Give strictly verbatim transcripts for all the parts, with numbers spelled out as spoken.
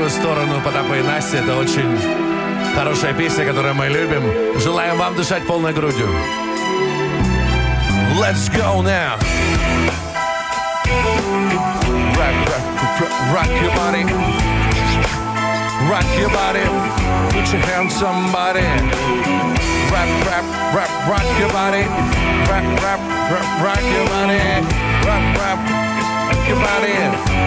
другую сторону Потапа и Насти. Это очень хорошая песня, которую мы любим. Желаем вам дышать полной грудью. Let's go now. Rock, rock, rock your body. Rock your body. Put your hands somebody. Rap, rap, rap, rock your body. Rap, rap, rap, rock your body. Rap, rap, rock your body.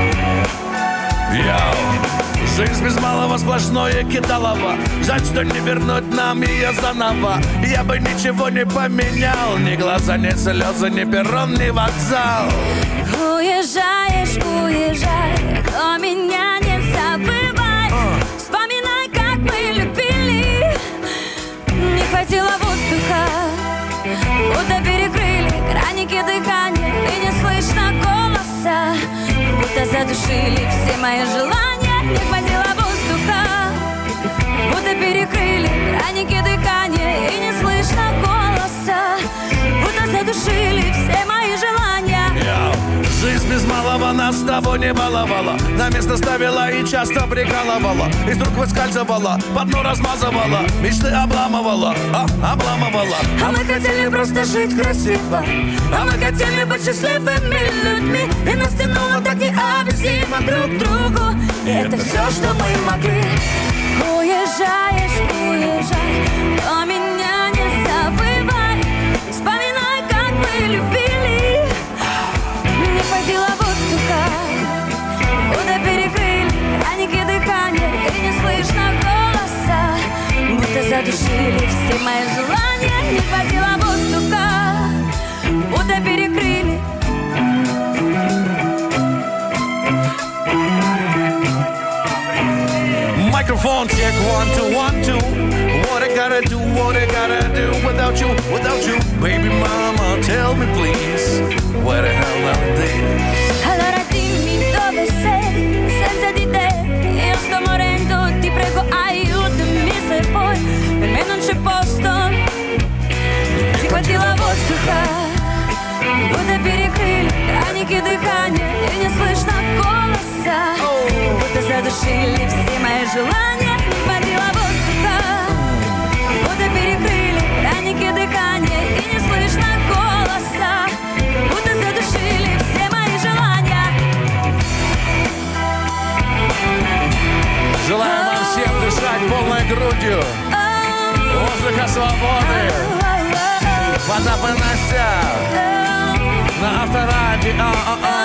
Yo. Жизнь без малого сплошное кидалово. Жаль, что не вернуть нам ее заново. Я бы ничего не поменял. Ни глаза, ни слезы, ни перрон, ни вокзал. Уезжаешь, уезжай, но меня не забывай. uh. Вспоминай, как мы любили. Не хватило воздуха, будто перекрыли граники дыхания. И не слышно голоса, будто задушили все мои желания. Не хватило воздуха, будто перекрыли граники дыхания. И не слышно голоса, будто задушили все мои желания. Yo. Жизнь без малого нас с тобой не баловала. На место ставила и часто прикалывала. Из рук выскальзывала, по дну размазывала. Мечты обламывала, а, обламывала. А мы хотели просто жить красиво. А мы хотели быть счастливыми людьми. И нас тянуло так необъяснимо друг к другу. И это все, что мы могли. Уезжаешь, уезжай, но меня не забывай. Вспоминай, как мы любили. Не хватило воздуха, будто перекрыли граники дыхания. И не слышно голоса, будто задушили все мои желания. Не хватило воздуха, будто перекрыли. Microphone check, one, two, one, two. What I gotta do, what I gotta do without you, without you. Baby mama, tell me please, where the hell are these? Allora dimmi dove sei, senza di te io sto morendo. Ti prego aiutami se poi per me non c'è posto. Ti хватило воздуха, будто перекрыли граники дыхания. И не слышно голоса, будто задушили все мои желания. Не хватило воздуха, будто перекрыли граники дыхания. И не слышно голоса, будто задушили все мои желания. Желаем вам всем дышать полной грудью. Воздуха свободы. Потап и Настя на Авторадио.